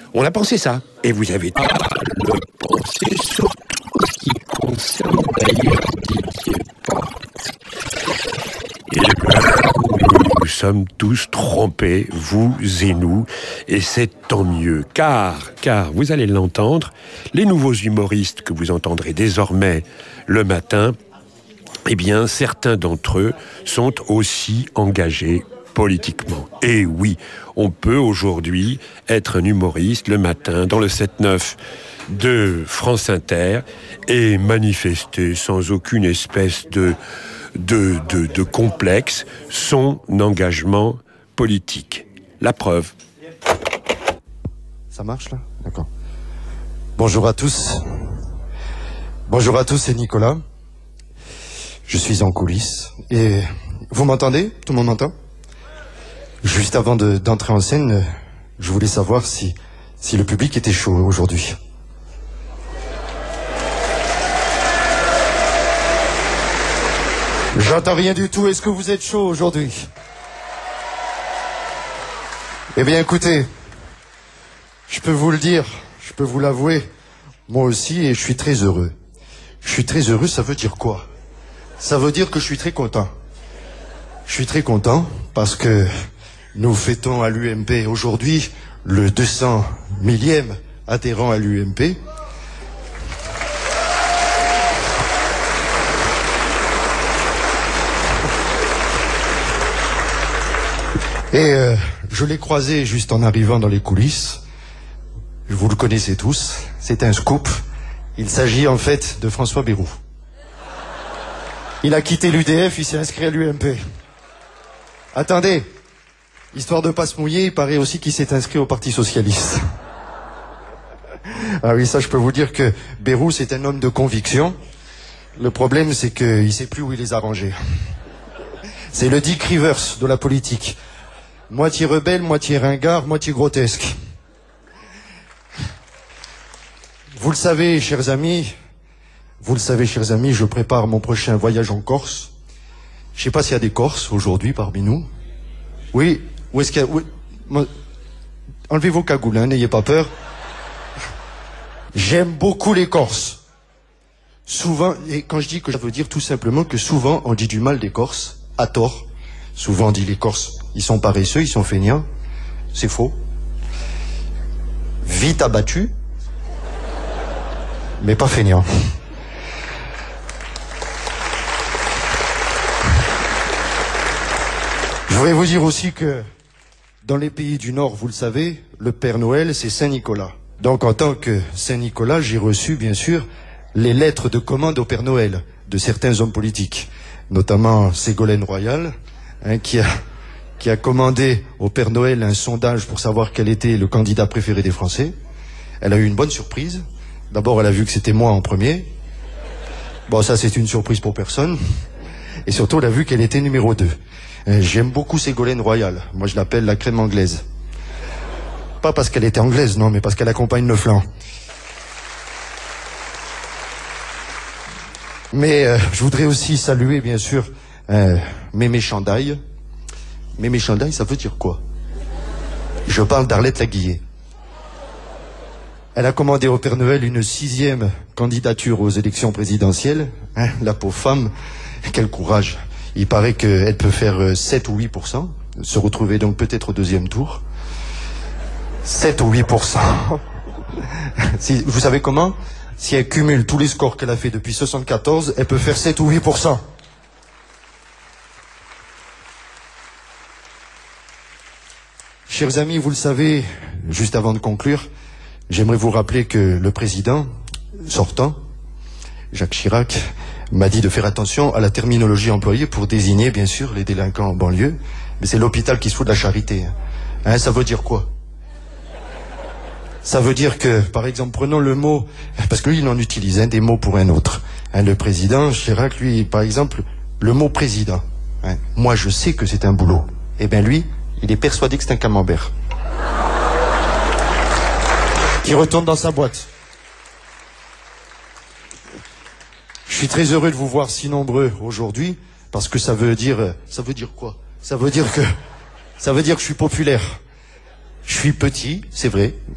On a pensé ça. Et vous avez le pensé sur tout ce qui concerne d'ailleurs Didier Portes. Et nous sommes tous trompés, vous et nous, et c'est tant mieux, car vous allez l'entendre, les nouveaux humoristes que vous entendrez désormais le matin, eh bien, certains d'entre eux sont aussi engagés politiquement. Et oui, on peut aujourd'hui être un humoriste le matin dans le 7-9 de France Inter et manifester sans aucune espèce de complexe son engagement politique. La preuve. Ça marche là ? D'accord. Bonjour à tous. Bonjour à tous, c'est Nicolas. Je suis en coulisses. Et vous m'entendez ? Tout le monde m'entend ? Juste avant d'entrer en scène, je voulais savoir si le public était chaud aujourd'hui. J'entends rien du tout. Est-ce que vous êtes chaud aujourd'hui ? Eh bien, écoutez, je peux vous le dire, je peux vous l'avouer, moi aussi, et je suis très heureux. Je suis très heureux, ça veut dire quoi ? Ça veut dire que je suis très content. Je suis très content parce que nous fêtons à l'UMP aujourd'hui le 200 millième adhérent à l'UMP. Et je l'ai croisé juste en arrivant dans les coulisses. Vous le connaissez tous, c'est un scoop. Il s'agit en fait de François Bayrou. Il a quitté l'UDF, il s'est inscrit à l'UMP. Attendez, histoire de pas se mouiller, il paraît aussi qu'il s'est inscrit au Parti Socialiste. Ah oui, ça je peux vous dire que Bayrou c'est un homme de conviction. Le problème c'est qu'il sait plus où il les a rangés. C'est le Dick Rivers de la politique. Moitié rebelle, moitié ringard, moitié grotesque. Vous le savez, chers amis, je prépare mon prochain voyage en Corse. Je sais pas s'il y a des Corses aujourd'hui parmi nous. Oui, où est-ce qu'il y a... Oui, enlevez vos cagoules, hein, n'ayez pas peur. J'aime beaucoup les Corses. Souvent, et quand je dis que ça veut dire tout simplement que souvent on dit du mal des Corses, à tort. Souvent on dit les Corses, ils sont paresseux, ils sont feignants. C'est faux. Vite abattus, mais pas feignants. Je voudrais vous dire aussi que dans les pays du Nord, vous le savez, le Père Noël, c'est Saint-Nicolas. Donc en tant que Saint-Nicolas, j'ai reçu bien sûr les lettres de commande au Père Noël de certains hommes politiques, notamment Ségolène Royal, qui a commandé au Père Noël un sondage pour savoir quel était le candidat préféré des Français. Elle a eu une bonne surprise. D'abord, elle a vu que c'était moi en premier. Bon, ça c'est une surprise pour personne. Et surtout, elle a vu qu'elle était numéro 2. J'aime beaucoup Ségolène Royal. Moi, je l'appelle la crème anglaise. Pas parce qu'elle était anglaise, non, mais parce qu'elle accompagne le flan. Mais je voudrais aussi saluer, bien sûr, Mémé Chandaille. Mémé Chandaille, ça veut dire quoi ? Je parle d'Arlette Laguillet. Elle a commandé au Père Noël une 6e candidature aux élections présidentielles. La pauvre femme, quel courage. Il paraît qu'elle peut faire 7 ou 8%, se retrouver donc peut-être au 2e tour. 7 ou 8%. Vous savez comment ? Si elle cumule tous les scores qu'elle a fait depuis 1974, elle peut faire 7 ou 8%. Chers amis, vous le savez, juste avant de conclure, j'aimerais vous rappeler que le président sortant, Jacques Chirac, m'a dit de faire attention à la terminologie employée pour désigner, bien sûr, les délinquants en banlieue. Mais c'est l'hôpital qui se fout de la charité. Ça veut dire quoi ? Ça veut dire que, par exemple, prenons le mot, parce que lui, il en utilise des mots pour un autre. Le président Chirac, lui, par exemple, le mot président. Moi, je sais que c'est un boulot. Eh bien, lui, il est persuadé que c'est un camembert. Qui retourne dans sa boîte. Je suis très heureux de vous voir si nombreux aujourd'hui, parce que ça veut dire quoi ? Ça veut dire que je suis populaire. Je suis petit, c'est vrai,